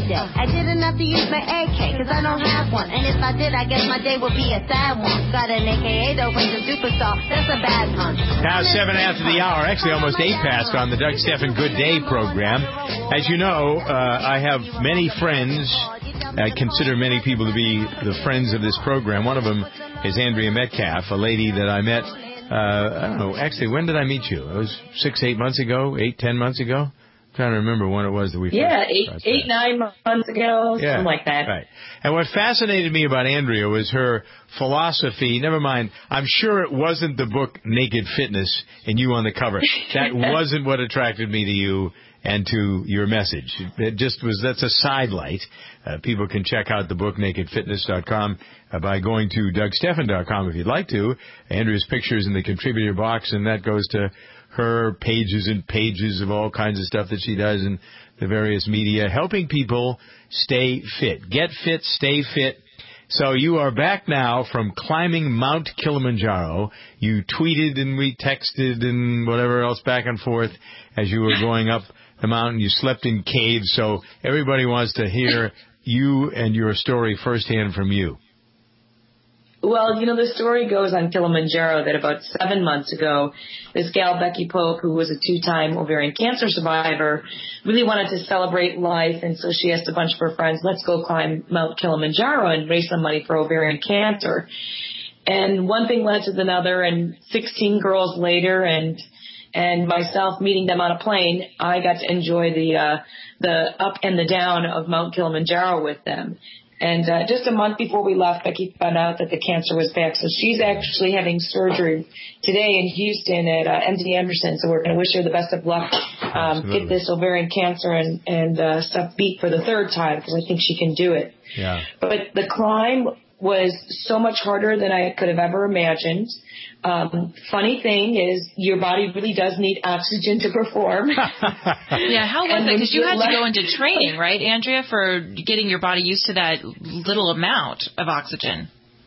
day. I didn't have to use my AK, cause I don't have one. And if I did, I guess my day would be a sad one. Got an AKA though, but the superstar, that's a bad pun. Now 7 after the hour, actually almost 8 past on the Doug Stephan Good Day program. As you know, I have many friends. I consider many people to be the friends of this program. One of them is Andrea Metcalf, a lady that I met, I don't know, actually, when did I meet you? It was 6-8 months ago, 8-10 months ago? I'm trying to remember when it was that we first 9 months ago, something like that. Right. And what fascinated me about Andrea was her philosophy. Never mind, I'm sure it wasn't the book Naked Fitness and you on the cover. That wasn't what attracted me to you and to your message. It just was, that's a sidelight. People can check out the book, nakedfitness.com, by going to DougStephan.com if you'd like to. Andrea's picture's in the contributor box, and that goes to her pages and pages of all kinds of stuff that she does in the various media, helping people stay fit. Get fit, stay fit. So you are back now from climbing Mount Kilimanjaro. You tweeted and we texted and whatever else back and forth as you were going up the mountain. You slept in caves. So everybody wants to hear you and your story firsthand from you. Well, you know, the story goes on Kilimanjaro that about 7 months ago, this gal, Becky Pope, who was a 2-time ovarian cancer survivor, really wanted to celebrate life. And so she asked a bunch of her friends, let's go climb Mount Kilimanjaro and raise some money for ovarian cancer. And one thing led to another, and 16 girls later, and myself meeting them on a plane, I got to enjoy the up and the down of Mount Kilimanjaro with them. And just a month before we left, Becky found out that the cancer was back. So she's actually having surgery today in Houston at MD Anderson. So we're going to wish her the best of luck, get this ovarian cancer and stuff beat for the third time, because I think she can do it. Yeah. But the climb was so much harder than I could have ever imagined. Funny thing is, your body really does need oxygen to perform. Yeah, how was it? Because you had to go into training, right, Andrea, for getting your body used to that little amount of oxygen.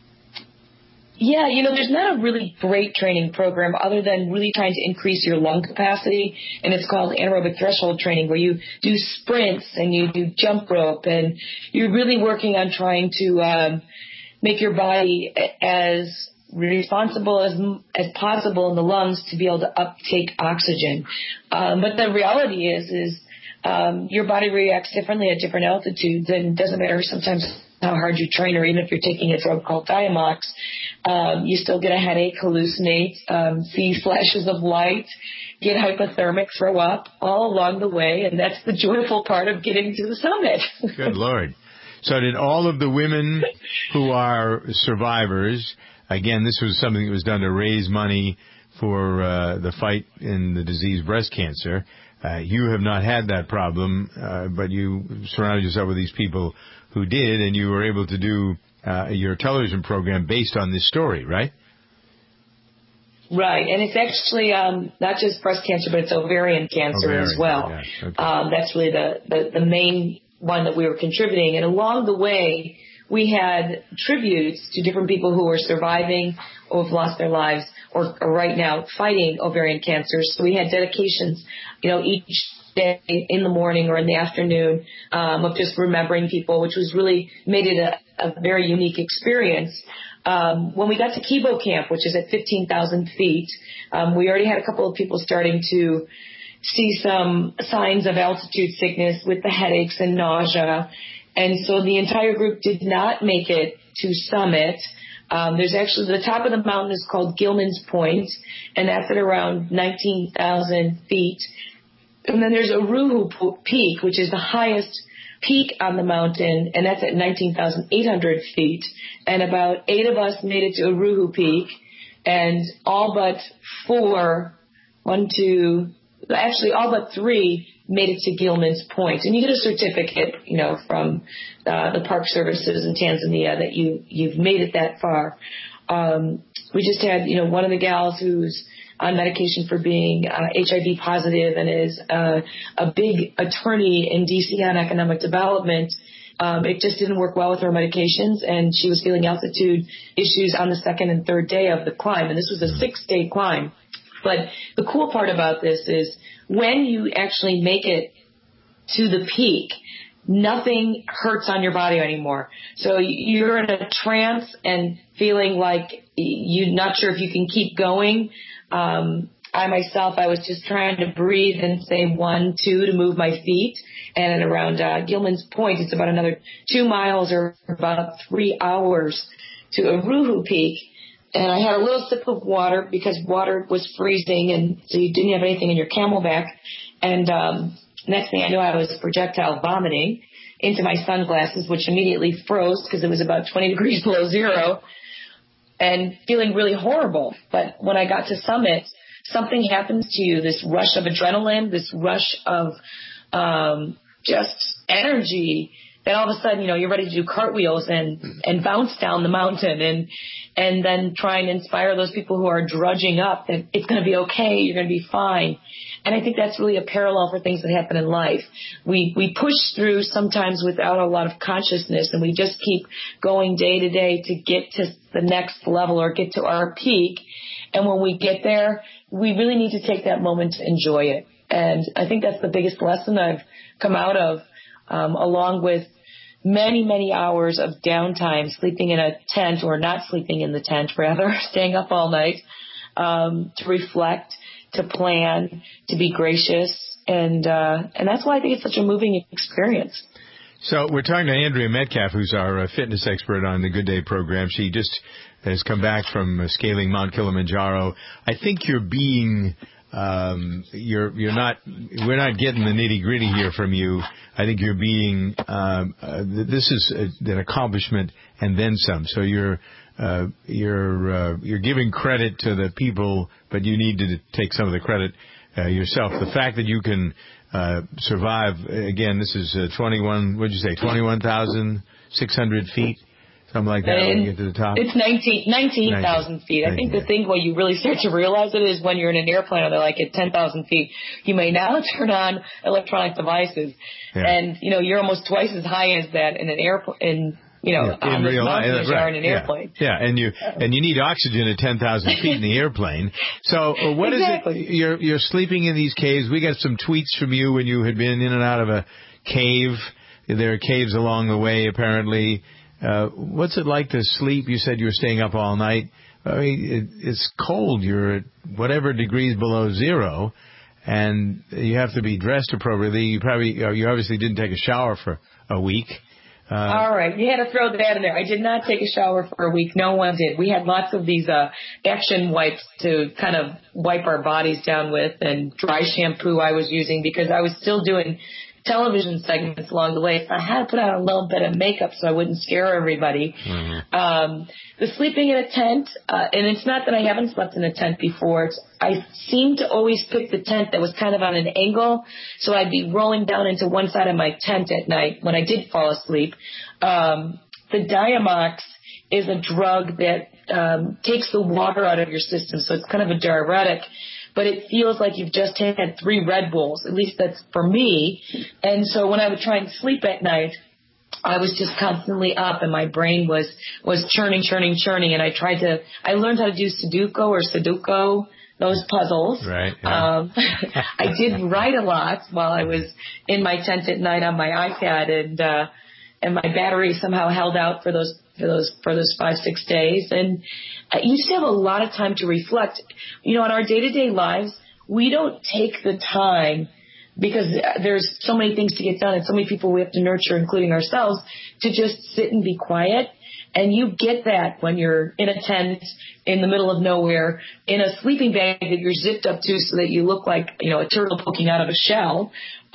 Yeah, you know, there's not a really great training program other than really trying to increase your lung capacity, and it's called anaerobic threshold training, where you do sprints and you do jump rope, and you're really working on trying to make your body as responsible as possible in the lungs to be able to uptake oxygen. But the reality is your body reacts differently at different altitudes, and it doesn't matter sometimes how hard you train, or even if you're taking a drug called Diamox, you still get a headache, hallucinate, see flashes of light, get hypothermic, throw up, all along the way, and that's the joyful part of getting to the summit. Good Lord. So did all of the women who are survivors, again, this was something that was done to raise money for the fight in the disease breast cancer. You have not had that problem, but you surrounded yourself with these people who did, and you were able to do your television program based on this story, right? Right, and it's actually not just breast cancer, but it's ovarian cancer as well. Yeah. Okay. That's really the main one that we were contributing. And along the way, we had tributes to different people who were surviving or have lost their lives or are right now fighting ovarian cancer. So we had dedications, you know, each day in the morning or in the afternoon of just remembering people, which was really made it a very unique experience. When we got to Kibo Camp, which is at 15,000 feet, we already had a couple of people starting to see some signs of altitude sickness with the headaches and nausea. And so the entire group did not make it to summit. There's actually, the top of the mountain is called Gilman's Point, and that's at around 19,000 feet. And then there's Uruhu Peak, which is the highest peak on the mountain, and that's at 19,800 feet. And about 8 of us made it to Uruhu Peak, and all but 3 made it to Gilman's Point. And you get a certificate, you know, from the Park Services in Tanzania that you've made it that far. We just had, you know, one of the gals who's on medication for being HIV positive and is a big attorney in D.C. on economic development. It just didn't work well with her medications, and she was feeling altitude issues on the 2nd and 3rd day of the climb. And this was a 6-day climb. But the cool part about this is when you actually make it to the peak, nothing hurts on your body anymore. So you're in a trance and feeling like you're not sure if you can keep going. I was just trying to breathe and say 1, 2 to move my feet. And at around Gilman's Point, it's about another 2 miles or about 3 hours to Uruhu Peak. And I had a little sip of water because water was freezing, and so you didn't have anything in your Camelback. And next thing I knew, I was projectile vomiting into my sunglasses, which immediately froze because it was about 20 degrees below zero, and feeling really horrible. But when I got to summit, something happens to you, this rush of adrenaline, this rush of just energy, that all of a sudden, you're ready to do cartwheels and bounce down the mountain and then try and inspire those people who are drudging up that it's going to be okay, you're going to be fine. And I think that's really a parallel for things that happen in life. We push through sometimes without a lot of consciousness, and we just keep going day to day to get to the next level or get to our peak. And when we get there, we really need to take that moment to enjoy it. And I think that's the biggest lesson I've come out of, along with many, many hours of downtime, sleeping in a tent or not sleeping in the tent, rather, staying up all night, to reflect, to plan, to be gracious. And that's why I think it's such a moving experience. So we're talking to Andrea Metcalf, who's our fitness expert on the Good Day program. She just has come back from scaling Mount Kilimanjaro. I think you're being... we're not getting the nitty gritty here from you. I think you're being, this is an accomplishment and then some. So you're giving credit to the people, but you need to take some of the credit, yourself. The fact that you can, survive, again, this is 21,600 feet. Something like that when you get to the top. It's 19,000 feet. I think the thing where you really start to realize it is when you're in an airplane and they're like at 10,000 feet, you may now turn on electronic devices. Yeah. And, you're almost twice as high as that in an airplane, on real life, as you are in an airplane. Yeah, and you need oxygen at 10,000 feet in the airplane. So what exactly. Is it? You're sleeping in these caves. We got some tweets from you when you had been in and out of a cave. There are caves along the way, apparently. What's it like to sleep? You said you were staying up all night. I mean, it's cold. You're at whatever degrees below zero, and you have to be dressed appropriately. You obviously didn't take a shower for a week. All right. You had to throw that in there. I did not take a shower for a week. No one did. We had lots of these action wipes to kind of wipe our bodies down with, and dry shampoo I was using because I was still doing television segments along the way. I had to put on a little bit of makeup so I wouldn't scare everybody. Mm-hmm. The sleeping in a tent, and it's not that I haven't slept in a tent before. I seem to always pick the tent that was kind of on an angle, so I'd be rolling down into one side of my tent at night when I did fall asleep. The Diamox is a drug that takes the water out of your system, so it's kind of a diuretic. But it feels like you've just had 3 Red Bulls. At least that's for me. And so when I would try and sleep at night, I was just constantly up, and my brain was churning. And I learned how to do Sudoku, those puzzles. Right. Yeah. I did write a lot while I was in my tent at night on my iPad, and my battery somehow held out for those 5-6 days. And you just have a lot of time to reflect. In our day-to-day lives, we don't take the time because there's so many things to get done and so many people we have to nurture, including ourselves, to just sit and be quiet. And you get that when you're in a tent in the middle of nowhere, in a sleeping bag that you're zipped up to so that you look like, a turtle poking out of a shell.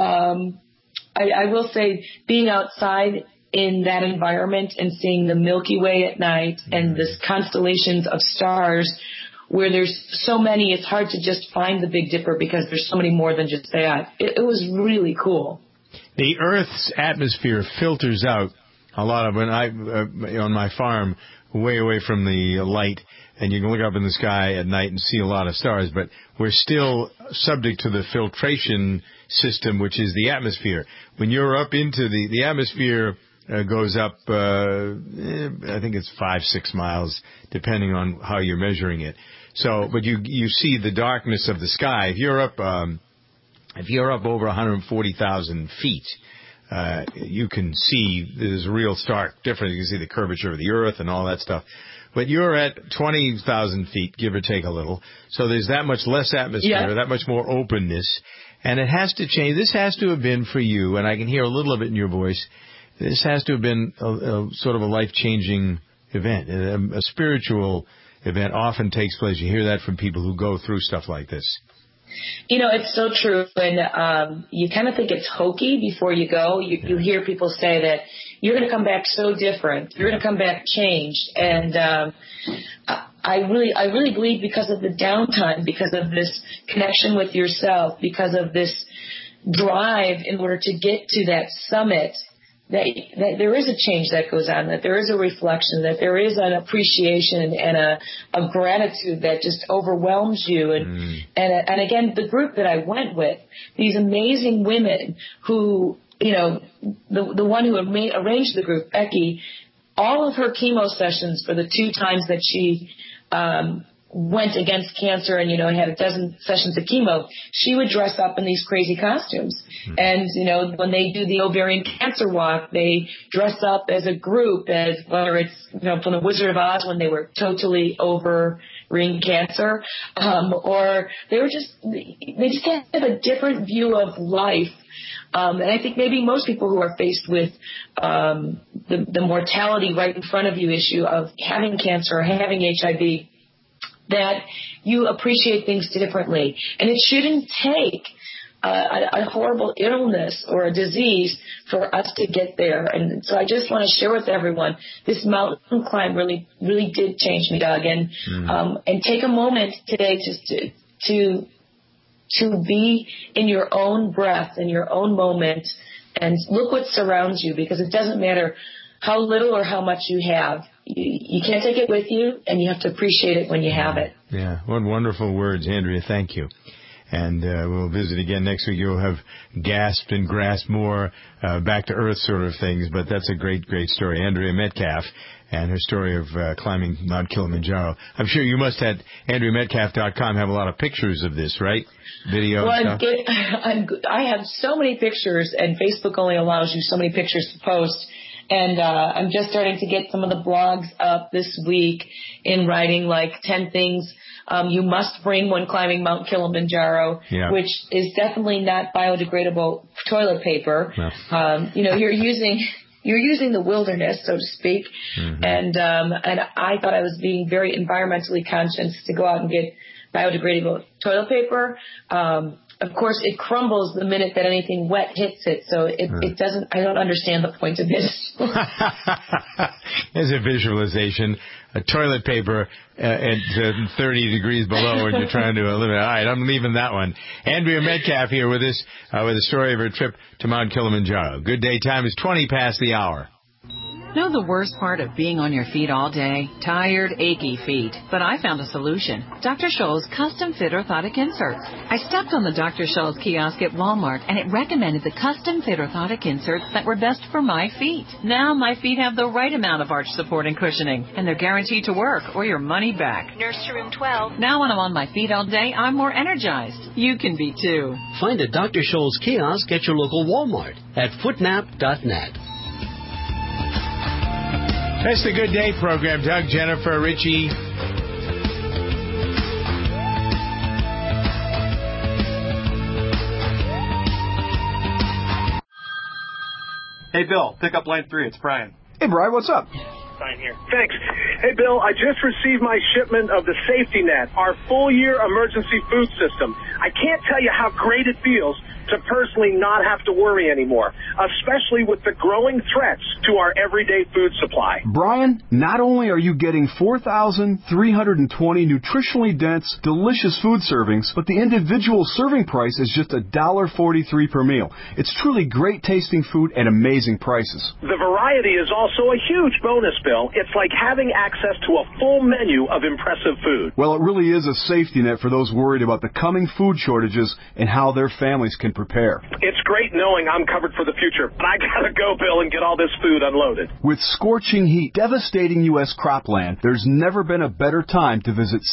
I will say being outside in that environment and seeing the Milky Way at night and the constellations of stars where there's so many, it's hard to just find the Big Dipper because there's so many more than just that. It was really cool. The Earth's atmosphere filters out a lot of, when on my farm, way away from the light, and you can look up in the sky at night and see a lot of stars, but we're still subject to the filtration system, which is the atmosphere. When you're up into the atmosphere, goes up, I think it's 5-6 miles, depending on how you're measuring it. So, but you see the darkness of the sky. If you're up over 140,000 feet, you can see there's a real stark difference. You can see the curvature of the earth and all that stuff. But you're at 20,000 feet, give or take a little. So there's that much less atmosphere, that much more openness. And it has to change. This has to have been for you, and I can hear a little of it in your voice, this has to have been a sort of a life-changing event. A spiritual event often takes place. You hear that from people who go through stuff like this. You know, it's so true. And you kind of think it's hokey before you go. You hear people say that you're going to come back so different. You're going to come back changed. And I really believe because of the downtime, because of this connection with yourself, because of this drive in order to get to that summit, that there is a change that goes on, that there is a reflection, that there is an appreciation and a gratitude that just overwhelms you. And again, the group that I went with, these amazing women who, you know, the one who arranged the group, Becky, all of her chemo sessions for the 2 times that she went against cancer and, you know, had a dozen sessions of chemo, she would dress up in these crazy costumes. And, you know, when they do the ovarian cancer walk, they dress up as a group, as whether it's, you know, from the Wizard of Oz when they were totally over ring cancer, or they just have a different view of life. And I think maybe most people who are faced with the mortality right in front of you issue of having cancer or having HIV, that you appreciate things differently. And it shouldn't take a horrible illness or a disease for us to get there. And so I just want to share with everyone, this mountain climb really did change me, Doug. And take a moment today just to be in your own breath, in your own moment, and look what surrounds you, because it doesn't matter how little or how much you have. You can't take it with you, and you have to appreciate it when you have it. Yeah, what wonderful words, Andrea. Thank you. And we'll visit again next week. You'll have gasped and grasped more back to earth sort of things, but that's a great, great story. Andrea Metcalf and her story of climbing Mount Kilimanjaro. I'm sure you must at AndreaMetcalf.com have a lot of pictures of this, right? Video and stuff? I have so many pictures, and Facebook only allows you so many pictures to post. And I'm just starting to get some of the blogs up this week in writing, like 10 things you must bring when climbing Mount Kilimanjaro, which is definitely not biodegradable toilet paper. No. You know, you're using the wilderness, so to speak. And I thought I was being very environmentally conscious to go out and get biodegradable toilet paper. Of course, it crumbles the minute that anything wet hits it, so it doesn't. I don't understand the point of this. As a visualization, a toilet paper at 30 degrees below when you're trying to eliminate. All right, I'm leaving that one. Andrea Metcalf here with us with the story of her trip to Mount Kilimanjaro. Good day time is 20 past the hour. Know the worst part of being on your feet all day? Tired, achy feet. But I found a solution. Dr. Scholl's Custom Fit Orthotic Inserts. I stepped on the Dr. Scholl's kiosk at Walmart, and it recommended the Custom Fit Orthotic Inserts that were best for my feet. Now my feet have the right amount of arch support and cushioning, and they're guaranteed to work or your money back. Nurse to room 12. Now when I'm on my feet all day, I'm more energized. You can be too. Find a Dr. Scholl's kiosk at your local Walmart at footnap.net. That's the Good Day program. Doug, Jennifer, Richie. Hey, Bill, pick up line 3. It's Brian. Hey, Brian, what's up? Brian here. Thanks. Hey, Bill, I just received my shipment of the Safety Net, our full-year emergency food system. I can't tell you how great it feels to personally not have to worry anymore, especially with the growing threats to our everyday food supply. Brian, not only are you getting 4,320 nutritionally dense, delicious food servings, but the individual serving price is just $1.43 per meal. It's truly great tasting food at amazing prices. The variety is also a huge bonus, Bill. It's like having access to a full menu of impressive food. Well, it really is a safety net for those worried about the coming food shortages and how their families can prepare. It's great knowing I'm covered for the future, but I gotta go, Bill, and get all this food unloaded. With scorching heat devastating U.S. cropland, there's never been a better time to visit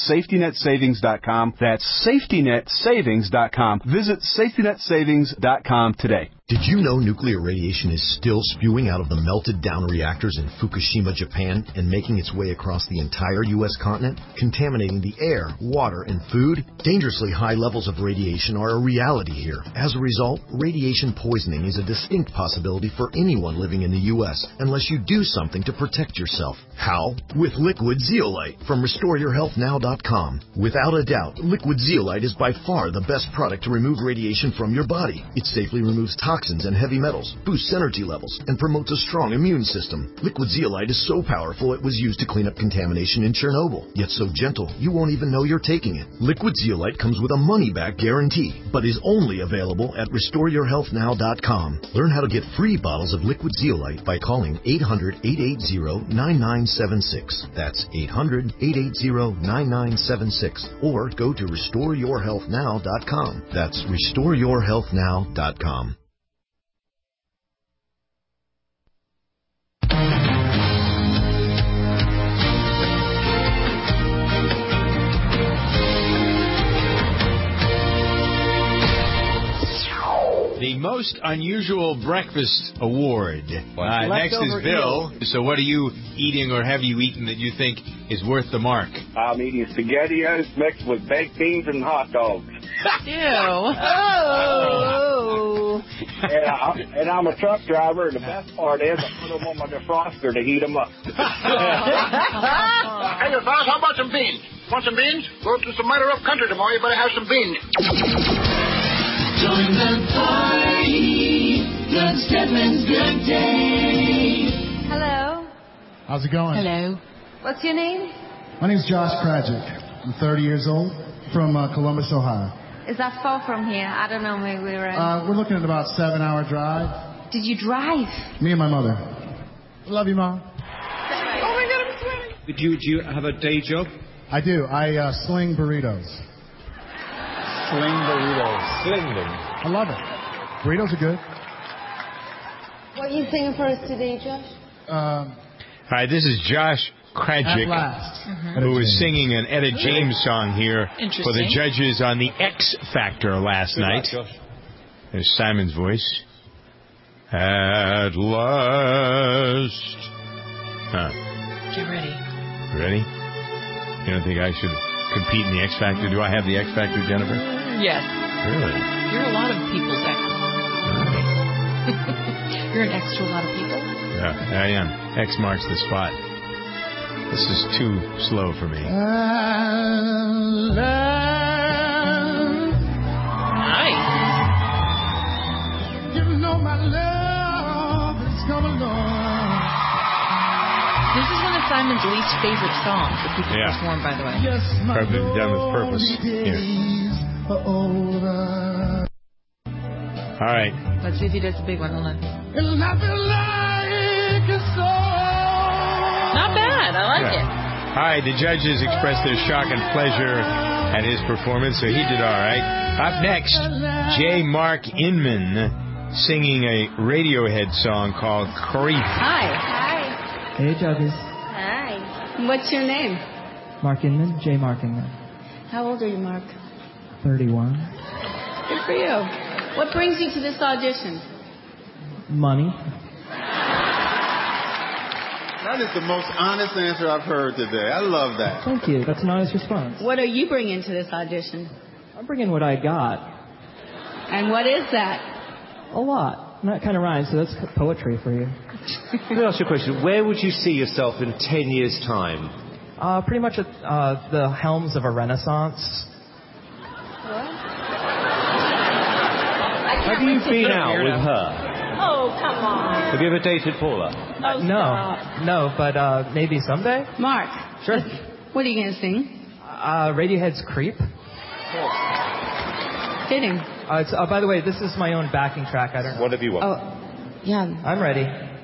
SafetyNetSavings.com. That's SafetyNetSavings.com. Visit SafetyNetSavings.com today. Did you know nuclear radiation is still spewing out of the melted down reactors in Fukushima, Japan, and making its way across the entire U.S. continent, contaminating the air, water, and food? Dangerously high levels of radiation are a reality here. As a result, radiation poisoning is a distinct possibility for anyone living in the U.S. unless you do something to protect yourself. How? With Liquid Zeolite from RestoreYourHealthNow.com. Without a doubt, Liquid Zeolite is by far the best product to remove radiation from your body. It safely removes toxins and heavy metals, boosts energy levels, and promotes a strong immune system. Liquid Zeolite is so powerful it was used to clean up contamination in Chernobyl, yet so gentle you won't even know you're taking it. Liquid Zeolite comes with a money-back guarantee, but is only available at RestoreYourHealthNow.com. Learn how to get free bottles of Liquid Zeolite by calling 800-880-9976. That's 800-880-9976. Or go to RestoreYourHealthNow.com. That's RestoreYourHealthNow.com. The Most Unusual Breakfast Award. Next is Bill. So what are you eating or have you eaten that you think is worth the mark? I'm eating SpaghettiOs mixed with baked beans and hot dogs. Ew. Oh. And I'm a truck driver, and the best part is I put them on my defroster to heat them up. Hey, fellas, how about some beans? Want some beans? Go to some matter of country tomorrow. You better have some beans. Join the party. Doug Stedman's Good Day. Hello. How's it going? Hello. What's your name? My name's Josh Krajic. I'm 30 years old, from Columbus, Ohio. Is that far from here? I don't know. Maybe we're we're looking at about a 7-hour drive. Did you drive? Me and my mother. Love you, Mom. Oh my God, I'm sweating. Do you have a day job? I do. I sling burritos. Sling burritos. Sling them. I love it. Burritos are good. What are you singing for us today, Josh? All right, this is Josh Krajic, who is singing an Etta James song here for the judges on the X Factor last night. There's Simon's voice. At last. Get ready. Ready? You don't think I should compete in the X Factor? Do I have the X Factor, Jennifer? Yes. Really? You're a lot of people's X. You're an X to a lot of people? Yeah, I am. X marks the spot. This is too slow for me. Nice. You know my love is coming along. This is one of Simon's least favorite songs that people perform, by the way. Yes, probably done with purpose. Here. All right. Let's see if he does a big one. Hold on. Not bad. I like it. All right. The judges expressed their shock and pleasure at his performance, so he did all right. Up next, J. Mark Inman singing a Radiohead song called Creep. Hi. Hey, judges. Hi. What's your name? Mark Inman, J. Mark Inman. How old are you, Mark? 31. Good for you. What brings you to this audition? Money. That is the most honest answer I've heard today. I love that. Thank you. That's an honest response. What are you bringing to this audition? I'm bringing what I got. And what is that? A lot. And that kind of rhymes, so that's poetry for you. Let me ask you a question. Where would you see yourself in 10 years' time? Pretty much at the helms of a renaissance. Have you been out with her? Oh, come on. Have you ever dated Paula? Oh, No, but maybe someday. Mark. Sure. What are you going to sing? Radiohead's Creep. Fitting. By the way, this is my own backing track. I don't know. Whatever you want. Oh, yeah. I'm ready.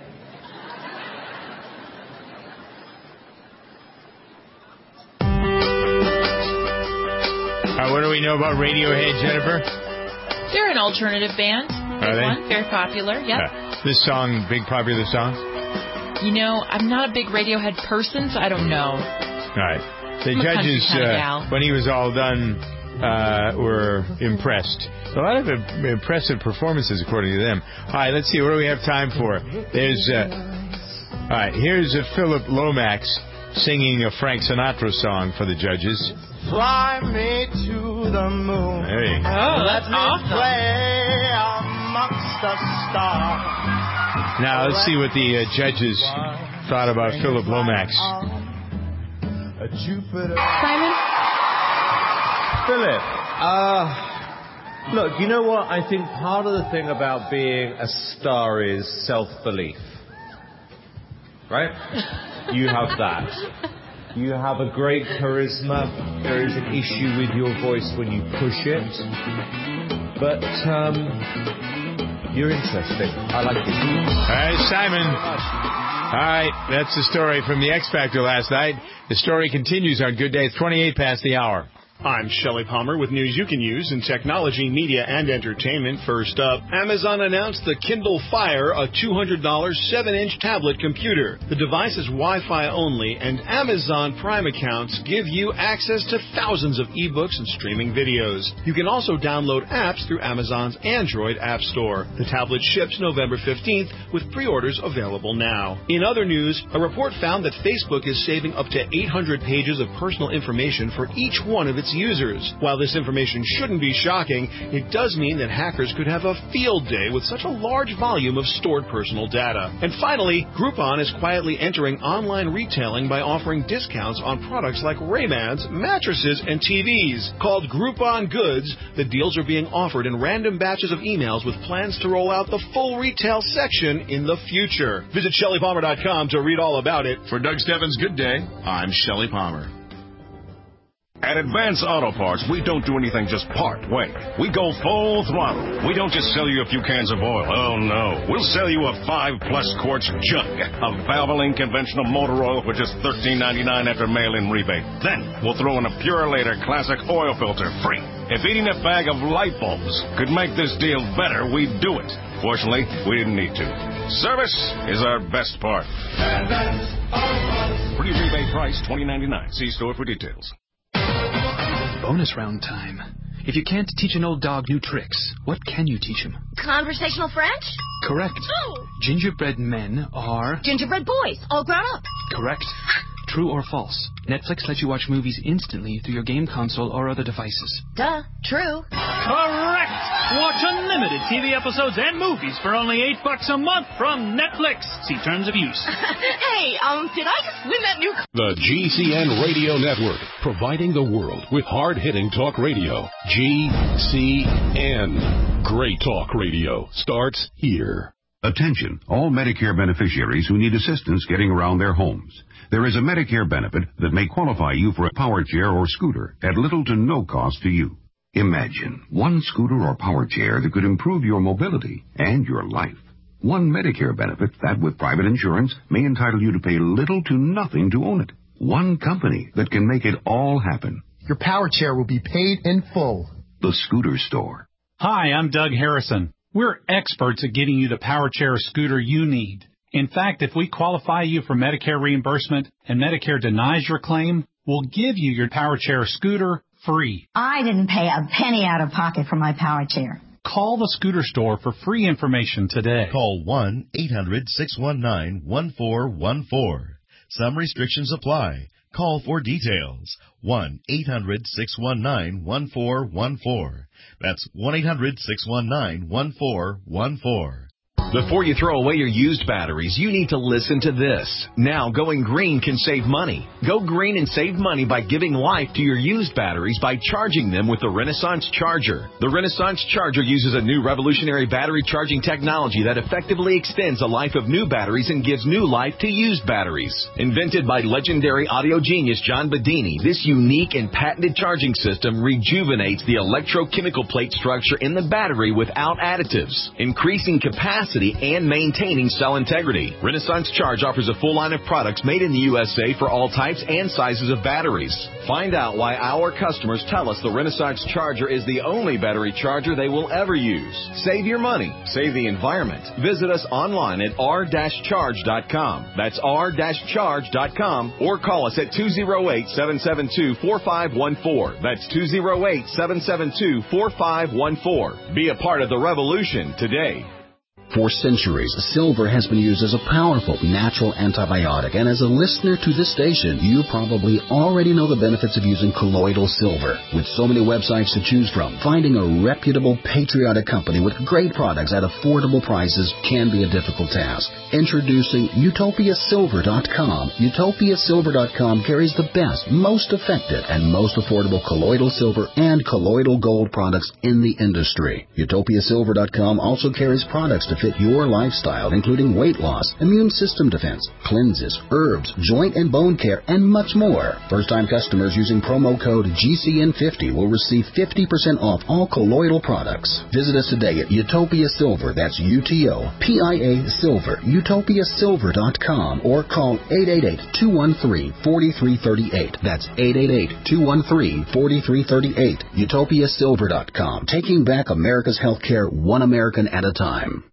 What do we know about Radiohead, Jennifer? They're an alternative band. Are they? Very popular, yep. This song, big popular song? You know, I'm not a big Radiohead person, so I don't know. All right. The judges, when he was all done, were impressed. A lot of impressive performances, according to them. All right, let's see. What do we have time for? There's, all right, here's Philip Lomax singing a Frank Sinatra song for the judges. Fly me to the moon. Hey. Oh, that's awesome. Play amongst the stars. Now, let's see what the judges thought about Philip Lomax. Simon? Philip, look, you know what? I think part of the thing about being a star is self-belief. Right? You have that. You have a great charisma. There is an issue with your voice when you push it. But, you're interesting. I like it. All right, Simon. All right, that's the story from the X Factor last night. The story continues on Good Day. It's 28 past the hour. I'm Shelley Palmer with news you can use in technology, media, and entertainment. First up, Amazon announced the Kindle Fire, a $200 7-inch tablet computer. The device is Wi-Fi only, and Amazon Prime accounts give you access to thousands of ebooks and streaming videos. You can also download apps through Amazon's Android App Store. The tablet ships November 15th, with pre-orders available now. In other news, a report found that Facebook is saving up to 800 pages of personal information for each one of its users. While this information shouldn't be shocking, it does mean that hackers could have a field day with such a large volume of stored personal data. And finally, Groupon is quietly entering online retailing by offering discounts on products like Ray-Bans, mattresses, and TVs. Called Groupon Goods, the deals are being offered in random batches of emails with plans to roll out the full retail section in the future. Visit ShelleyPalmer.com to read all about it. For Doug Stebbins' Good Day, I'm Shelley Palmer. At Advance Auto Parts, we don't do anything just part way. We go full throttle. We don't just sell you a few cans of oil. Oh, no. We'll sell you a 5+ quarts jug of Valvoline conventional motor oil for just $13.99 after mail-in rebate. Then we'll throw in a Purolator Classic oil filter free. If eating a bag of light bulbs could make this deal better, we'd do it. Fortunately, we didn't need to. Service is our best part. Advance Auto Parts. Pre-rebate price $20.99. See store for details. Bonus round time. If you can't teach an old dog new tricks, what can you teach him? Conversational French? Correct. Oh. Gingerbread men are... Gingerbread boys, all grown up. Correct. True or false? Netflix lets you watch movies instantly through your game console or other devices. Duh. True. Correct. Watch unlimited TV episodes and movies for only $8 a month from Netflix. See terms of use. Hey, did I just win that new... The GCN Radio Network, providing the world with hard-hitting talk radio. GCN. Great talk radio starts here. Attention, all Medicare beneficiaries who need assistance getting around their homes. There is a Medicare benefit that may qualify you for a power chair or scooter at little to no cost to you. Imagine one scooter or power chair that could improve your mobility and your life. One Medicare benefit that, with private insurance, may entitle you to pay little to nothing to own it. One company that can make it all happen. Your power chair will be paid in full. The Scooter Store. Hi, I'm Doug Harrison. We're experts at getting you the power chair or scooter you need. In fact, if we qualify you for Medicare reimbursement and Medicare denies your claim, we'll give you your power chair or scooter free. I didn't pay a penny out of pocket for my power chair. Call the Scooter Store for free information today. Call 1-800-619-1414. Some restrictions apply. Call for details. 1-800-619-1414. That's 1-800-619-1414. Before you throw away your used batteries, you need to listen to this. Now, going green can save money. Go green and save money by giving life to your used batteries by charging them with the Renaissance Charger. The Renaissance Charger uses a new revolutionary battery charging technology that effectively extends the life of new batteries and gives new life to used batteries. Invented by legendary audio genius John Bedini, this unique and patented charging system rejuvenates the electrochemical plate structure in the battery without additives, increasing capacity reliability and maintaining cell integrity. Renaissance Charge offers a full line of products made in the USA for all types and sizes of batteries. Find out why our customers tell us the Renaissance Charger is the only battery charger they will ever use. Save your money. Save the environment. Visit us online at r-charge.com. That's r-charge.com, or call us at 208-772-4514. That's 208-772-4514. Be a part of the revolution today. For centuries, silver has been used as a powerful natural antibiotic, and as a listener to this station, you probably already know the benefits of using colloidal silver. With so many websites to choose from, finding a reputable, patriotic company with great products at affordable prices can be a difficult task. Introducing UtopiaSilver.com. UtopiaSilver.com carries the best, most effective, and most affordable colloidal silver and colloidal gold products in the industry. UtopiaSilver.com also carries products to fit your lifestyle, including weight loss, immune system defense, cleanses, herbs, joint and bone care, and much more. First-time customers using promo code GCN50 will receive 50% off all colloidal products. Visit us today at Utopia Silver, that's UTOPIA Silver, UtopiaSilver.com, or call 888-213-4338. That's 888-213-4338. UtopiaSilver.com, taking back America's healthcare one American at a time.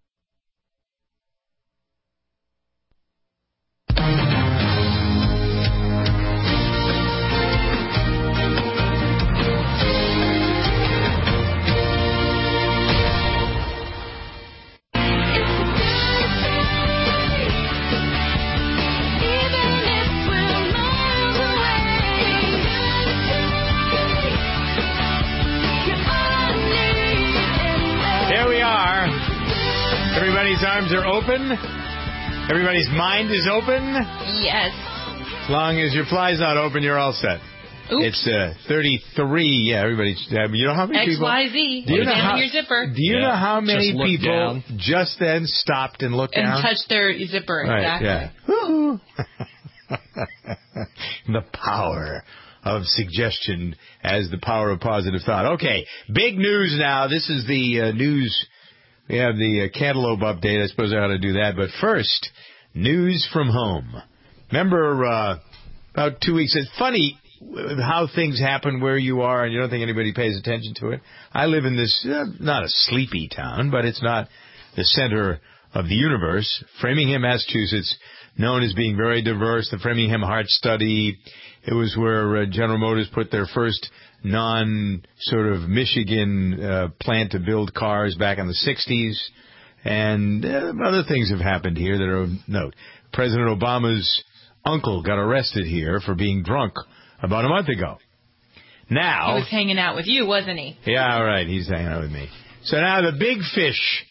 Everybody's arms are open. Everybody's mind is open. Yes. As long as your fly's not open, you're all set. Oops. It's 33. Yeah, everybody's. You know how many people? XYZ. Do you know down your zipper. Do you know how many people just then stopped and looked down and touched their zipper? Right, Exactly. Yeah. The power of suggestion as the power of positive thought. Okay, big news now. This is the news. We have the Cantaloupe update. I suppose I ought to do that. But first, news from home. Remember about 2 weeks. It's funny how things happen where you are and you don't think anybody pays attention to it. I live in this, not a sleepy town, but it's not the center of the universe. Framingham, Massachusetts, known as being very diverse. The Framingham Heart Study. It was where General Motors put their first non-sort of Michigan plant to build cars back in the 60s. And other things have happened here that are of note. President Obama's uncle got arrested here for being drunk about a month ago. Now... He was hanging out with you, wasn't he? Yeah, all right. He's hanging out with me. So now the big fish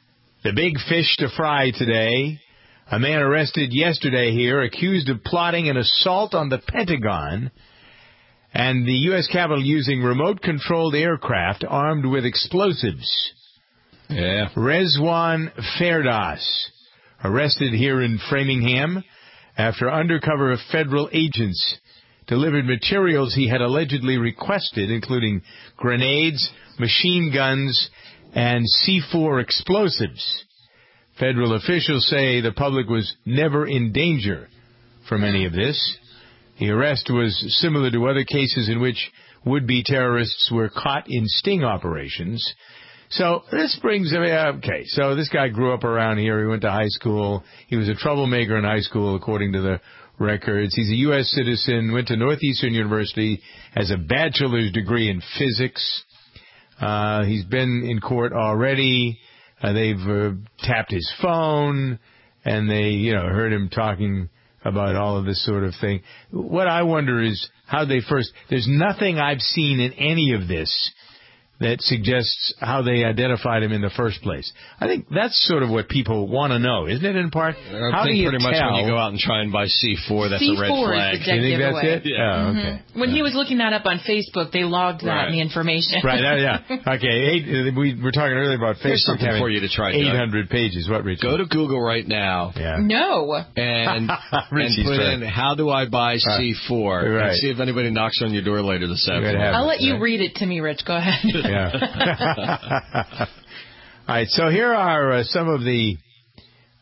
to fry today. A man arrested yesterday here accused of plotting an assault on the Pentagon and the U.S. Capitol using remote-controlled aircraft armed with explosives. Yeah. Rezwan Ferdas, arrested here in Framingham after undercover federal agents delivered materials he had allegedly requested, including grenades, machine guns, and C4 explosives. Federal officials say the public was never in danger from any of this. The arrest was similar to other cases in which would-be terrorists were caught in sting operations. So this brings him, okay, so this guy grew up around here. He went to high school. He was a troublemaker in high school, according to the records. He's a U.S. citizen, went to Northeastern University, has a bachelor's degree in physics. He's been in court already. They've tapped his phone, and they, heard him talking about all of this sort of thing. What I wonder is how they first... There's nothing I've seen in any of this that suggests how they identified him in the first place. I think that's sort of what people want to know, isn't it, in part? I think pretty much when you go out and try and buy C4, that's a red flag. Is the dead you think giveaway. That's it? Yeah, okay. When he was looking that up on Facebook, they logged that in the information. Right, yeah. Okay, we were talking earlier about Facebook. Here's something for you to try, 800 pages. What, Richard? Go to Google right now. Yeah. No. And put in, how do I buy C4? And see if anybody knocks on your door later this afternoon. I'll let you read it to me, Rich. Go ahead. Yeah. All right, so here are some of the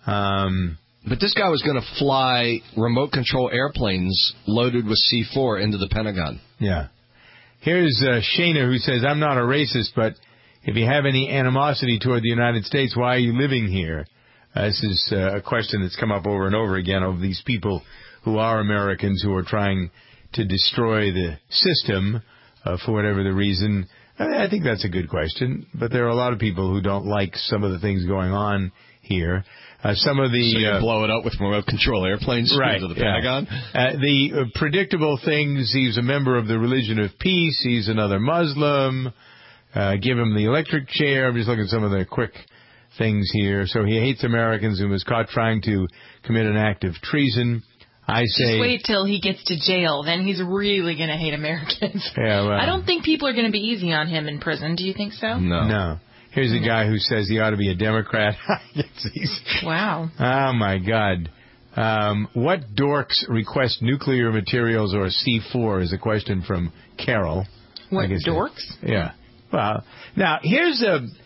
But this guy was going to fly remote control airplanes loaded with C4 into the Pentagon. Yeah. Here's Shana, who says, I'm not a racist, but if you have any animosity toward the United States, why are you living here? This is a question that's come up over and over again of these people who are Americans who are trying to destroy the system for whatever the reason. I think that's a good question, but there are a lot of people who don't like some of the things going on here. Some of the so you blow it up with remote control airplanes right, to the Pentagon. The predictable things: he's a member of the religion of peace. He's another Muslim. Give him the electric chair. I'm just looking at some of the quick things here. So he hates Americans and was caught trying to commit an act of treason. I say, just wait till he gets to jail. Then he's really going to hate Americans. Yeah, well, I don't think people are going to be easy on him in prison. Do you think so? No. Here's a guy who says he ought to be a Democrat. Wow. Oh, my God. What dorks request nuclear materials or C4 is a question from Carol. What dorks? Yeah. Well, now, here's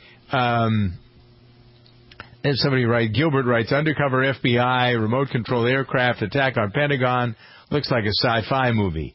somebody Gilbert writes, undercover FBI, remote-controlled aircraft attack on Pentagon. Looks like a sci-fi movie.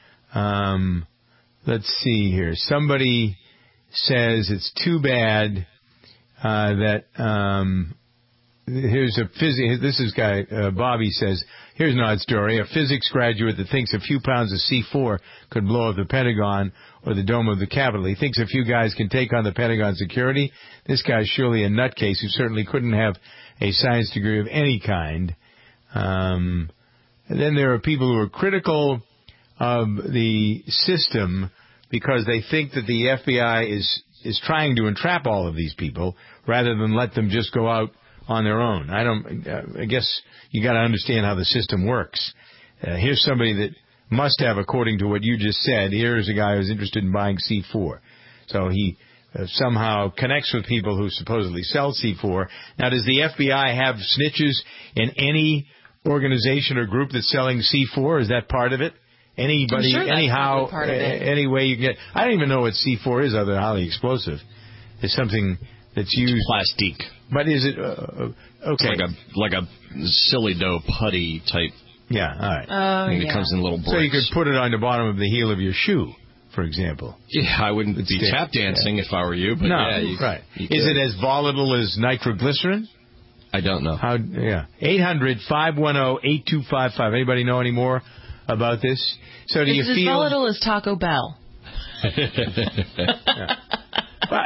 Let's see here. Somebody says it's too bad that here's a physics. This is guy Bobby says, here's an odd story. A physics graduate that thinks a few pounds of C4 could blow up the Pentagon or the dome of the Capitol. He thinks a few guys can take on the Pentagon security. This guy's surely a nutcase who certainly couldn't have a science degree of any kind. And then there are people who are critical of the system because they think that the FBI is trying to entrap all of these people rather than let them just go out on their own. I guess you got to understand how the system works. Here's somebody that must have, according to what you just said, here's a guy who's interested in buying C4. So he somehow connects with people who supposedly sell C4. Now, does the FBI have snitches in any organization or group that's selling C4? Is that part of it? Anybody, sure anyhow, any way you can get. I don't even know what C4 is other than highly explosive. It's something that's used. Plastique. But is it okay? It's like a silly dough putty type. Yeah, all right. And it comes in little bricks. So you could put it on the bottom of the heel of your shoe, for example. Yeah, I wouldn't be tap dancing if I were you. But no, yeah, right. Is it as volatile as nitroglycerin? I don't know. 800-510-8255. Anybody know any more about this? So do you feel as volatile as Taco Bell? Well,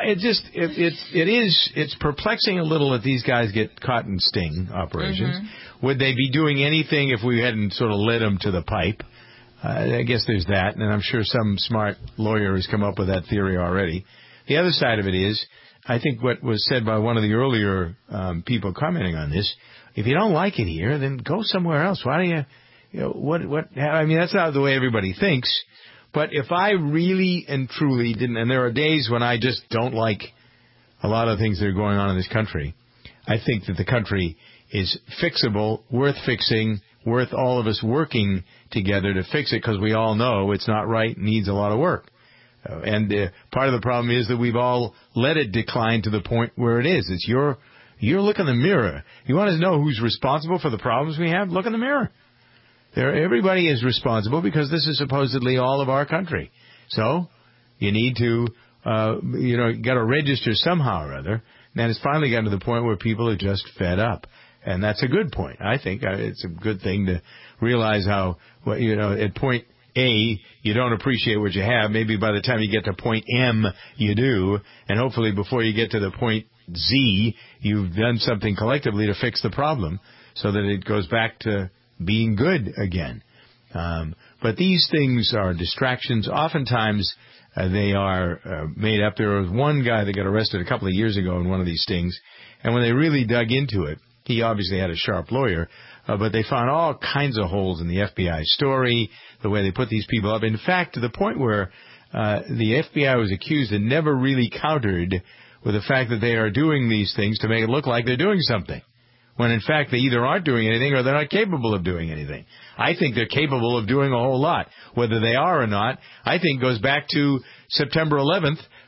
it's perplexing a little that these guys get caught in sting operations. Mm-hmm. Would they be doing anything if we hadn't sort of led them to the pipe? I guess there's that, and I'm sure some smart lawyer has come up with that theory already. The other side of it is, I think what was said by one of the earlier people commenting on this, if you don't like it here, then go somewhere else. Why do I mean, that's not the way everybody thinks. But if I really and truly didn't, and there are days when I just don't like a lot of things that are going on in this country, I think that the country is fixable, worth fixing, worth all of us working together to fix it because we all know it's not right, needs a lot of work. And part of the problem is that we've all let it decline to the point where it is. It's your look in the mirror. You want to know who's responsible for the problems we have? Look in the mirror. Everybody is responsible because this is supposedly all of our country. So you need to, got to register somehow or other. And it's finally gotten to the point where people are just fed up. And that's a good point. I think it's a good thing to realize how, at point A, you don't appreciate what you have. Maybe by the time you get to point M, you do. And hopefully before you get to the point Z, you've done something collectively to fix the problem so that it goes back to being good again. But these things are distractions. Oftentimes, they are made up. There was one guy that got arrested a couple of years ago in one of these stings, and when they really dug into it, he obviously had a sharp lawyer, but they found all kinds of holes in the FBI story, the way they put these people up. In fact, to the point where the FBI was accused and never really countered with the fact that they are doing these things to make it look like they're doing something, when in fact they either aren't doing anything or they're not capable of doing anything. I think they're capable of doing a whole lot. Whether they are or not, I think goes back to September 11th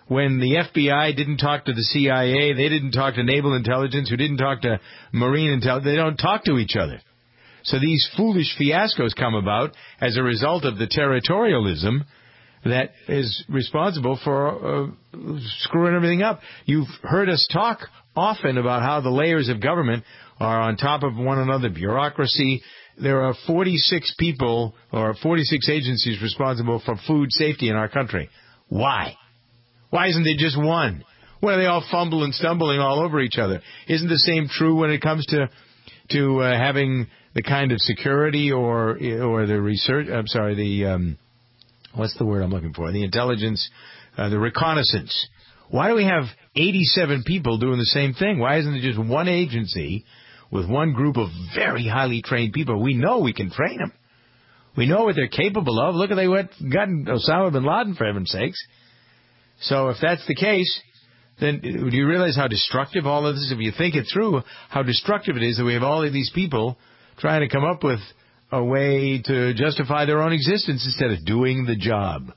when the FBI didn't talk to the CIA, they didn't talk to Naval Intelligence, who didn't talk to Marine Intelligence. They don't talk to each other. So these foolish fiascos come about as a result of the territorialism that is responsible for screwing everything up. You've heard us talk often about how the layers of government are on top of one another, bureaucracy. There are 46 people or 46 agencies responsible for food safety in our country. Why? Why isn't there just one? Why are they all fumbling and stumbling all over each other? Isn't the same true when it comes to having the kind of security or the research? I'm sorry, what's the word I'm looking for? The intelligence, the reconnaissance. Why do we have 87 people doing the same thing? Why isn't it just one agency with one group of very highly trained people? We know we can train them. We know what they're capable of. Look at they got Osama bin Laden, for heaven's sakes. So if that's the case, then do you realize how destructive all of this is? If you think it through, how destructive it is that we have all of these people trying to come up with a way to justify their own existence instead of doing the job.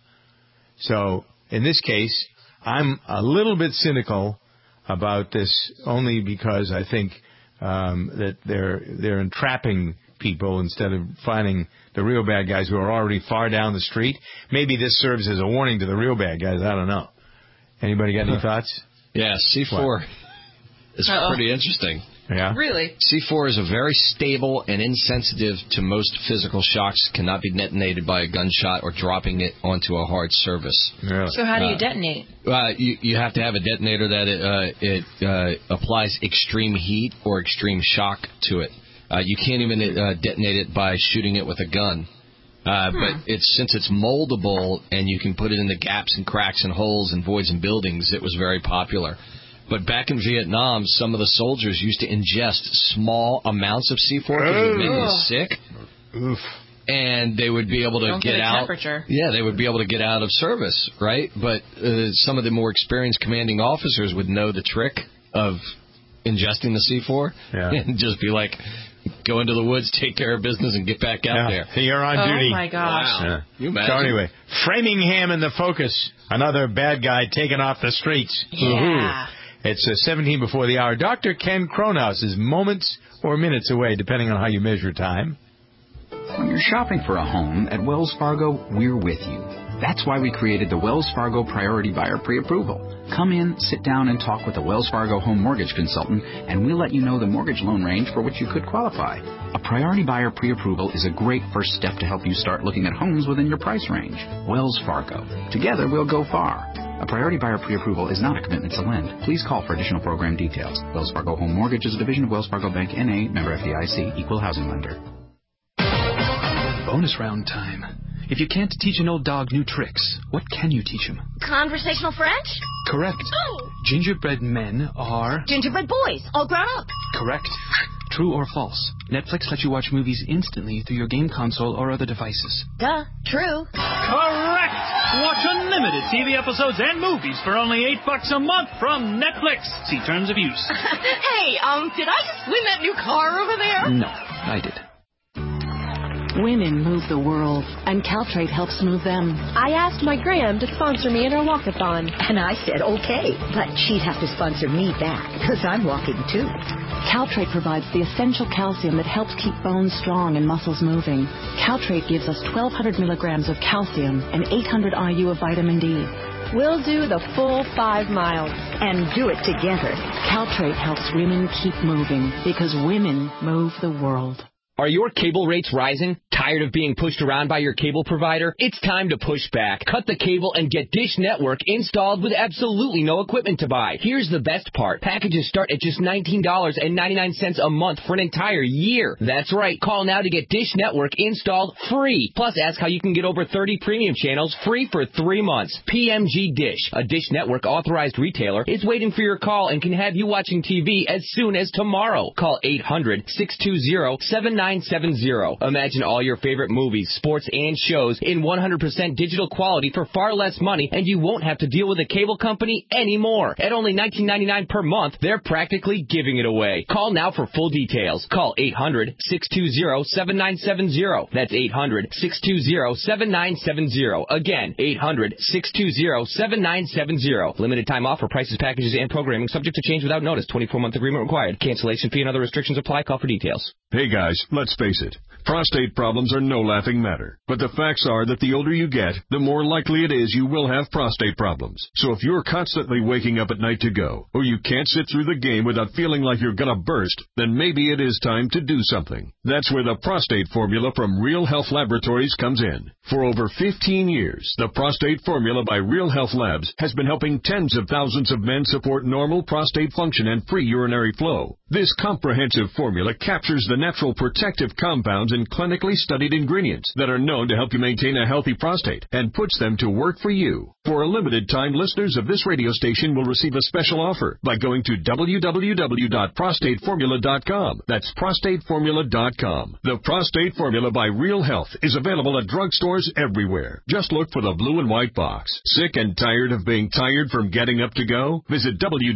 So in this case, I'm a little bit cynical about this only because I think that they're entrapping people instead of finding the real bad guys who are already far down the street. Maybe this serves as a warning to the real bad guys. I don't know. Anybody got any thoughts? Yeah, C4 is pretty interesting. Yeah. Really? C4 is a very stable and insensitive to most physical shocks, cannot be detonated by a gunshot or dropping it onto a hard surface. Really? So how do you detonate? You have to have a detonator that it applies extreme heat or extreme shock to it. You can't even detonate it by shooting it with a gun. But since it's moldable and you can put it into gaps and cracks and holes and voids in buildings, it was very popular. But back in Vietnam, some of the soldiers used to ingest small amounts of C4 because it made them sick. Oof. And they would be able to get out. Yeah, they would be able to get out of service, right? But some of the more experienced commanding officers would know the trick of ingesting the C4 and just be like, go into the woods, take care of business, and get back out there. You're on duty. Oh, my gosh. Wow. Yeah. You imagine? So anyway, Framingham in the focus. Another bad guy taken off the streets. Yeah. Woo-hoo. It's 17 before the hour. Dr. Ken Kronhaus is moments or minutes away, depending on how you measure time. When you're shopping for a home, at Wells Fargo, we're with you. That's why we created the Wells Fargo Priority Buyer Pre-Approval. Come in, sit down, and talk with a Wells Fargo home mortgage consultant, and we'll let you know the mortgage loan range for which you could qualify. A Priority Buyer Pre-Approval is a great first step to help you start looking at homes within your price range. Wells Fargo. Together, we'll go far. A Priority Buyer Pre-Approval is not a commitment to lend. Please call for additional program details. Wells Fargo Home Mortgage is a division of Wells Fargo Bank, N.A., member FDIC, equal housing lender. Bonus round time. If you can't teach an old dog new tricks, what can you teach him? Conversational French? Correct. Oh! Gingerbread men are... Gingerbread boys, all grown up. Correct. True or false? Netflix lets you watch movies instantly through your game console or other devices. Duh. True. Correct! Watch unlimited TV episodes and movies for only $8 a month from Netflix. See terms of use. Hey, did I just win that new car over there? No, I did. Women move the world, and Caltrate helps move them. I asked my gram to sponsor me in her walkathon. And I said, okay, but she'd have to sponsor me back, because I'm walking too. Caltrate provides the essential calcium that helps keep bones strong and muscles moving. Caltrate gives us 1,200 milligrams of calcium and 800 IU of vitamin D. We'll do the full 5 miles. And do it together. Caltrate helps women keep moving, because women move the world. Are your cable rates rising? Tired of being pushed around by your cable provider? It's time to push back. Cut the cable and get Dish Network installed with absolutely no equipment to buy. Here's the best part. Packages start at just $19.99 a month for an entire year. That's right. Call now to get Dish Network installed free. Plus, ask how you can get over 30 premium channels free for 3 months. PMG Dish, a Dish Network authorized retailer, is waiting for your call and can have you watching TV as soon as tomorrow. Call 800-620-7999 7970. Imagine all your favorite movies, sports, and shows in 100% digital quality for far less money, and you won't have to deal with a cable company anymore. At only $19.99 per month, they're practically giving it away. Call now for full details. Call 800-620-7970. That's 800-620-7970. Again, 800-620-7970. Limited time offer. Prices, packages, and programming subject to change without notice. 24-month agreement required. Cancellation fee and other restrictions apply. Call for details. Hey guys, let's face it. Prostate problems are no laughing matter. But the facts are that the older you get, the more likely it is you will have prostate problems. So if you're constantly waking up at night to go, or you can't sit through the game without feeling like you're gonna burst, then maybe it is time to do something. That's where the prostate formula from Real Health Laboratories comes in. For over 15 years, the prostate formula by Real Health Labs has been helping tens of thousands of men support normal prostate function and free urinary flow. This comprehensive formula captures the natural protective compounds and clinically studied ingredients that are known to help you maintain a healthy prostate and puts them to work for you. For a limited time, listeners of this radio station will receive a special offer by going to www.prostateformula.com. That's prostateformula.com. The Prostate Formula by Real Health is available at drugstores everywhere. Just look for the blue and white box. Sick and tired of being tired from getting up to go? Visit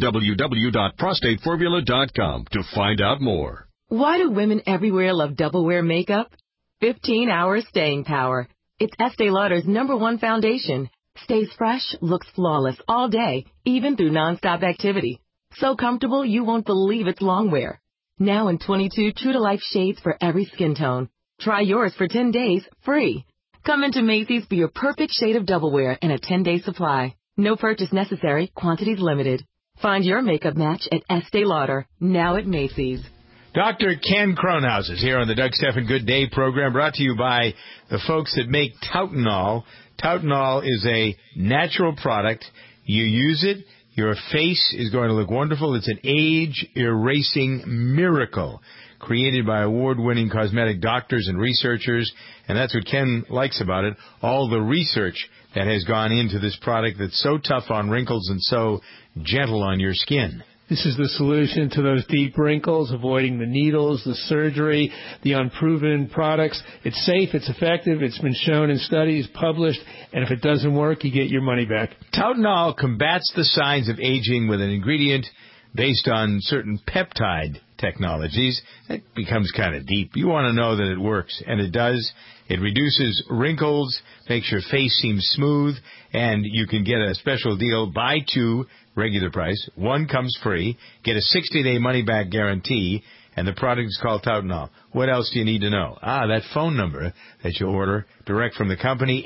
www.prostateformula.com to find out more. Why do women everywhere love Double Wear makeup? 15 hours staying power. It's Estee Lauder's #1 foundation. Stays fresh, looks flawless all day, even through nonstop activity. So comfortable you won't believe it's long wear. Now in 22 true-to-life shades for every skin tone. Try yours for 10 days free. Come into Macy's for your perfect shade of Double Wear and a 10-day supply. No purchase necessary, quantities limited. Find your makeup match at Estee Lauder, now at Macy's. Dr. Ken Kronhaus is here on the Doug Stephan Good Day program, brought to you by the folks that make Tautanol. Tautanol is a natural product. You use it, your face is going to look wonderful. It's an age-erasing miracle created by award-winning cosmetic doctors and researchers, and that's what Ken likes about it, all the research that has gone into this product that's so tough on wrinkles and so gentle on your skin. This is the solution to those deep wrinkles, avoiding the needles, the surgery, the unproven products. It's safe, it's effective, it's been shown in studies, published, and if it doesn't work, you get your money back. Tautanol combats the signs of aging with an ingredient based on certain peptide technologies. That becomes kind of deep. You want to know that it works, and it does. It reduces wrinkles, makes your face seem smooth, and you can get a special deal. Buy 2, regular price. 1 comes free. Get a 60-day money-back guarantee, and the product is called Tautanol. What else do you need to know? That phone number that you order direct from the company,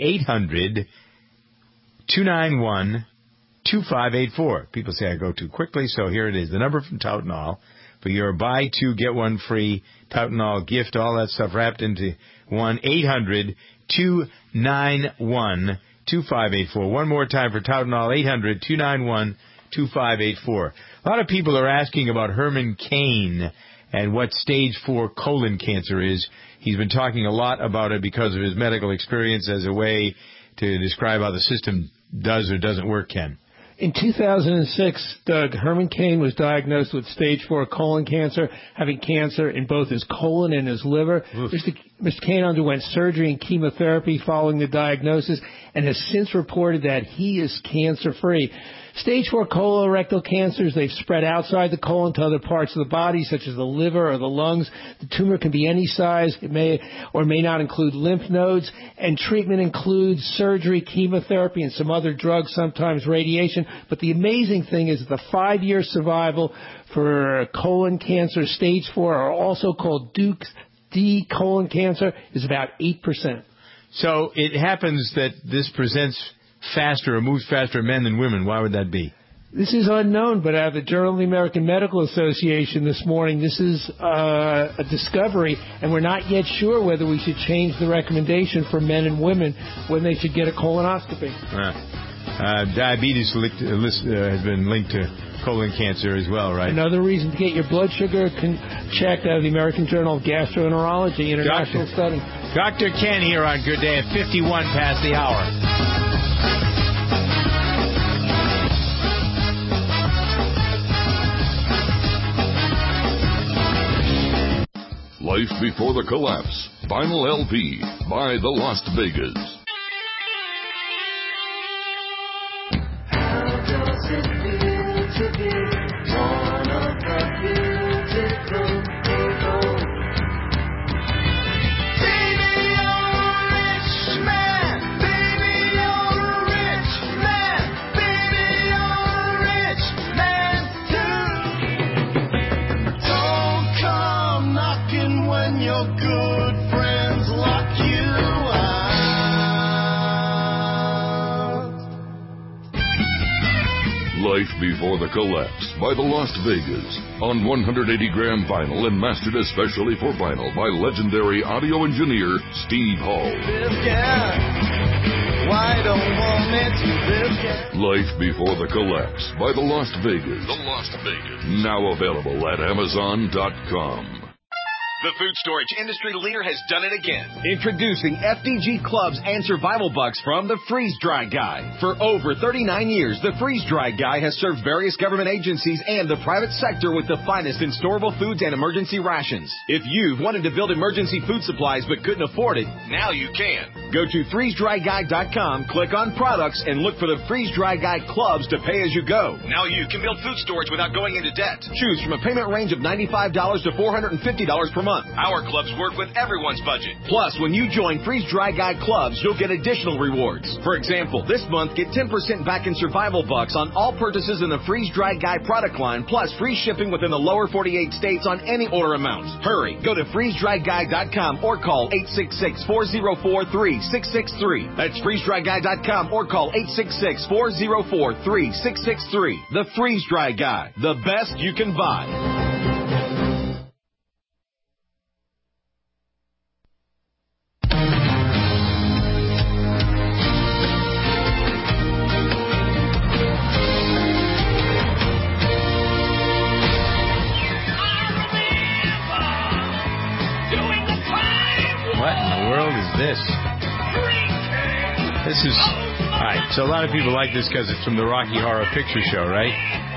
800-291-2584. People say I go too quickly, so here it is. The number from Tautanol for your buy 2, get 1 free Tautanol gift, all that stuff wrapped into 1-800-291-2584. One more time for Tautanol, 800-291-2584. A lot of people are asking about Herman Cain and what stage 4 colon cancer is. He's been talking a lot about it because of his medical experience as a way to describe how the system does or doesn't work, Ken. In 2006, Doug, Herman Cain was diagnosed with stage 4 colon cancer, having cancer in both his colon and his liver. Mr. Cain underwent surgery and chemotherapy following the diagnosis and has since reported that he is cancer-free. Stage 4 colorectal cancers, they've spread outside the colon to other parts of the body, such as the liver or the lungs. The tumor can be any size. It may or may not include lymph nodes. And treatment includes surgery, chemotherapy, and some other drugs, sometimes radiation. But the amazing thing is that the 5-year survival for colon cancer, stage 4, are also called Dukes D colon cancer, is about 8%. So it happens that this presents faster or moves faster in men than women. Why would that be? This is unknown, but out of the Journal of the American Medical Association this morning, this is a discovery, and we're not yet sure whether we should change the recommendation for men and women when they should get a colonoscopy. Diabetes has been linked to colon cancer as well, right? Another reason to get your blood sugar checked out of the American Journal of Gastroenterology, international study. Dr. Ken here on Good Day at 51 past the hour. Life Before the Collapse, Vinyl LP by the Las Vegas. Life Before the Collapse by the Las Vegas on 180-gram vinyl and mastered especially for vinyl by legendary audio engineer Steve Hall. Life Before the Collapse by the Las Vegas. The Las Vegas. Now available at Amazon.com. The food storage industry leader has done it again. Introducing FDG Clubs and Survival Bucks from the Freeze Dry Guy. For over 39 years, the Freeze Dry Guy has served various government agencies and the private sector with the finest in storable foods and emergency rations. If you've wanted to build emergency food supplies but couldn't afford it, now you can. Go to freezedryguy.com, click on products, and look for the Freeze Dry Guy Clubs to pay as you go. Now you can build food storage without going into debt. Choose from a payment range of $95 to $450 per month. Our clubs work with everyone's budget. Plus, when you join Freeze Dry Guy Clubs, you'll get additional rewards. For example, this month, get 10% back in Survival Bucks on all purchases in the Freeze Dry Guy product line, plus free shipping within the lower 48 states on any order amount. Hurry, go to freezedryguy.com or call 866-404-3663. That's freezedryguy.com or call 866-404-3663. The Freeze Dry Guy, the best you can buy. This is, all right, so a lot of people like this because it's from the Rocky Horror Picture Show, right?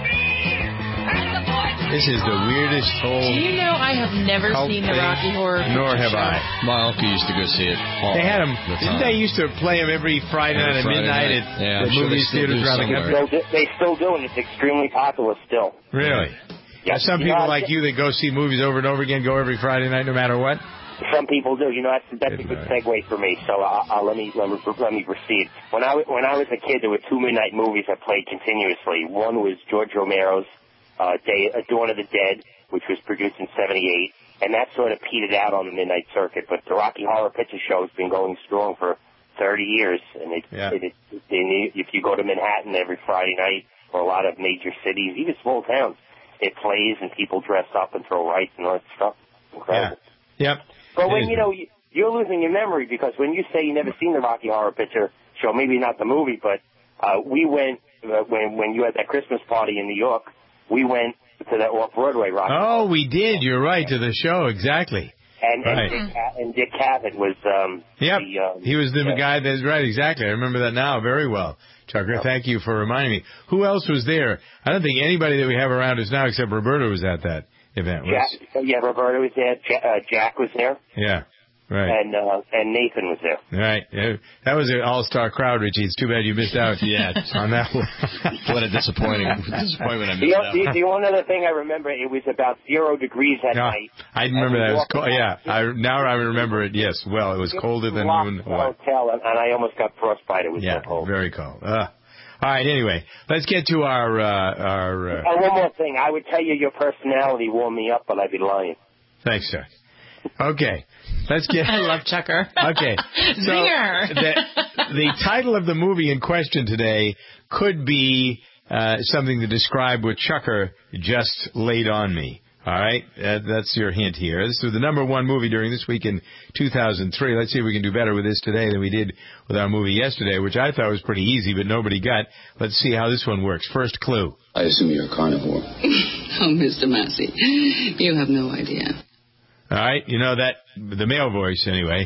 This is the weirdest whole... Do you know I have never seen the Rocky Horror Picture Show? Nor have I. My uncle used to go see it all They had them, the didn't time. they used to play them every Friday night at midnight at the movie theaters around the country? They still do, and it's extremely popular still. Really? Yes. Some people like you that go see movies over and over again, go every Friday night no matter what? Some people do. You know, that's a good segue for me. So let me proceed. When I was a kid, there were two midnight movies that played continuously. One was George Romero's Dawn of the Dead, which was produced in '78, and that sort of petered out on the midnight circuit. But the Rocky Horror Picture Show has been going strong for 30 years, and if you go to Manhattan every Friday night, or a lot of major cities, even small towns, it plays and people dress up and throw rice and all that stuff. Incredible. Yeah. Yep. But when, you're losing your memory, because when you say you never seen the Rocky Horror Picture Show, maybe not the movie, but we went, when you had that Christmas party in New York, we went to that off-Broadway Rocky Horror. Oh, we did. You're right, to the show, exactly. And Dick Cavett was... he was the guy that's right, exactly. I remember that now very well. Chucker, thank you for reminding me. Who else was there? I don't think anybody that we have around us now except Roberta was at that event. Roberta was there. Jack was there. Yeah, right. And Nathan was there. Right. That was an all-star crowd, Richie. It's too bad you missed out on that one. What a disappointment I missed out. The one other thing I remember, it was about 0 degrees at night. I remember that. It was cold. Yeah. Now I remember it, yes. Well, it was colder than you and what? Hotel, and I almost got frostbite. It was so cold. Very cold. All right, anyway, let's get to our... one more thing. I would tell you your personality warmed me up, but I'd be lying. Thanks, Chuck. Okay, let's get... I love Chucker. Okay. So the title of the movie in question today could be something to describe what Chucker just laid on me. All right, that's your hint here. This was the #1 movie during this week in 2003. Let's see if we can do better with this today than we did with our movie yesterday, which I thought was pretty easy, but nobody got. Let's see how this one works. First clue. I assume you're a carnivore. Oh, Mr. Massey, you have no idea. All right, you know that, the male voice anyway.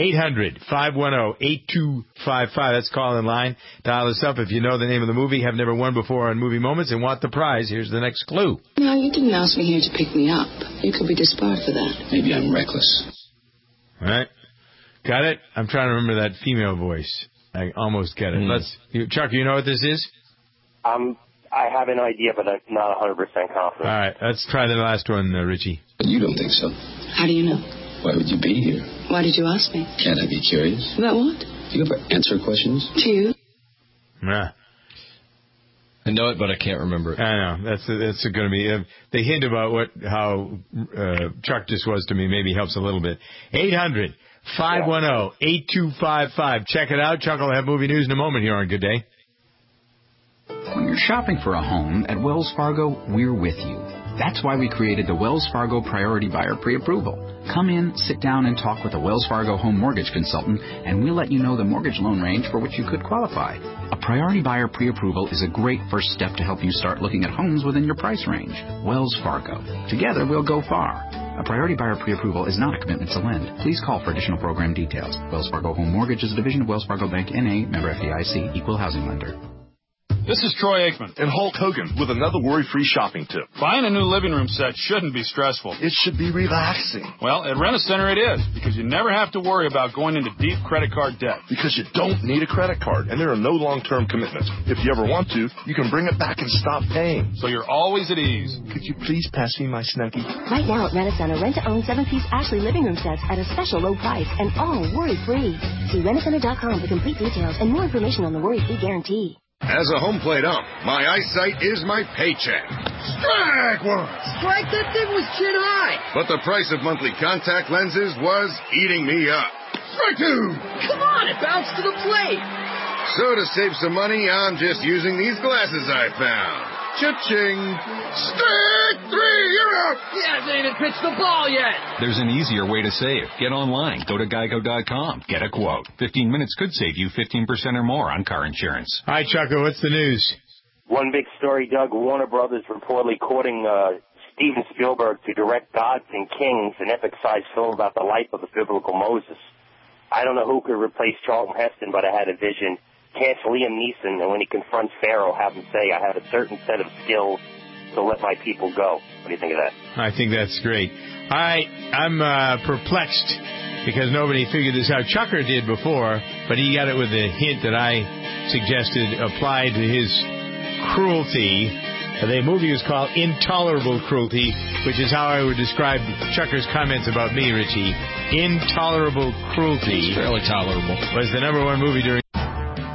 800-510-8255. That's call in line. Dial us up if you know the name of the movie, have never won before on Movie Moments, and want the prize. Here's the next clue. No, you didn't ask me here to pick me up. You could be disbarred for that. Maybe I'm reckless. All right. Got it? I'm trying to remember that female voice. I almost get it. Chuck, you know what this is? I have an idea, but I'm not 100% confident. All right, let's try the last one, Richie. But you don't think so. How do you know? Why would you be here? Why did you ask me? Can't I be curious? About what? Do you ever answer questions? To you? Nah. I know it, but I can't remember it. I know. That's going to be the hint about how Chuck just was to me. Maybe helps a little bit. 800-510-8255. Check it out. Chuck will have movie news in a moment here on Good Day. When you're shopping for a home at Wells Fargo, we're with you. That's why we created the Wells Fargo Priority Buyer Pre-Approval. Come in, sit down, and talk with a Wells Fargo home mortgage consultant, and we'll let you know the mortgage loan range for which you could qualify. A Priority Buyer Pre-Approval is a great first step to help you start looking at homes within your price range. Wells Fargo. Together, we'll go far. A Priority Buyer Pre-Approval is not a commitment to lend. Please call for additional program details. Wells Fargo Home Mortgage is a division of Wells Fargo Bank, N.A., member FDIC, equal housing lender. This is Troy Aikman and Hulk Hogan with another worry-free shopping tip. Buying a new living room set shouldn't be stressful. It should be relaxing. Well, at Rent-A-Center it is, because you never have to worry about going into deep credit card debt. Because you don't need a credit card, and there are no long-term commitments. If you ever want to, you can bring it back and stop paying. So you're always at ease. Could you please pass me my Snuggie? Right now at Rent-A-Center, rent-to-own 7-piece Ashley living room sets at a special low price and all worry-free. See Rent-A-Center.com for complete details and more information on the worry-free guarantee. As a home plate ump, my eyesight is my paycheck. Strike one! Strike, that thing was chin high! But the price of monthly contact lenses was eating me up. Strike two! Come on, it bounced to the plate! So to save some money, I'm just using these glasses I found. Cha-ching! Strike three, you're out! He hasn't even pitched the ball yet! There's an easier way to save. Get online. Go to Geico.com. Get a quote. 15 minutes could save you 15% or more on car insurance. Hi, Chucko. What's the news? One big story, Doug. Warner Brothers reportedly courting Steven Spielberg to direct Gods and Kings, an epic-sized film about the life of the biblical Moses. I don't know who could replace Charlton Heston, but I had a vision. Cast Liam Neeson, and when he confronts Pharaoh, have him say, I have a certain set of skills to let my people go. What do you think of that? I think that's great. I'm perplexed because nobody figured this out. Chucker did before, but he got it with a hint that I suggested applied to his cruelty. The movie was called Intolerable Cruelty, which is how I would describe Chucker's comments about me, Richie. Intolerable Cruelty. It's fairly tolerable. Was the #1 movie during